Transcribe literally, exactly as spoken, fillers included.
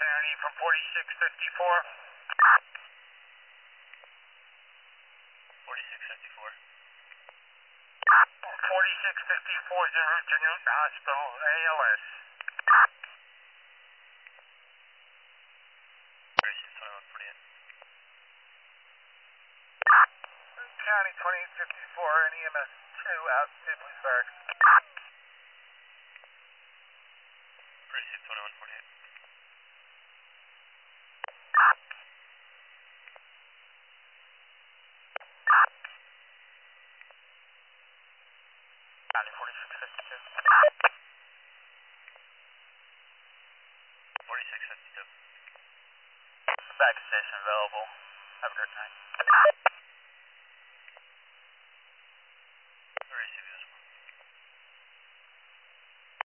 County from forty-six fifty-four. forty-six fifty-four. forty-six fifty-four is en route to Newton Hospital, A L S. thirty-six twenty-one forty-eight. County twenty-eight fifty-four and E M S two out to Police Barracks. thirty-six twenty-one forty-eight. County forty-six fifty-two. forty-six fifty-two. Back station available. Have a great night.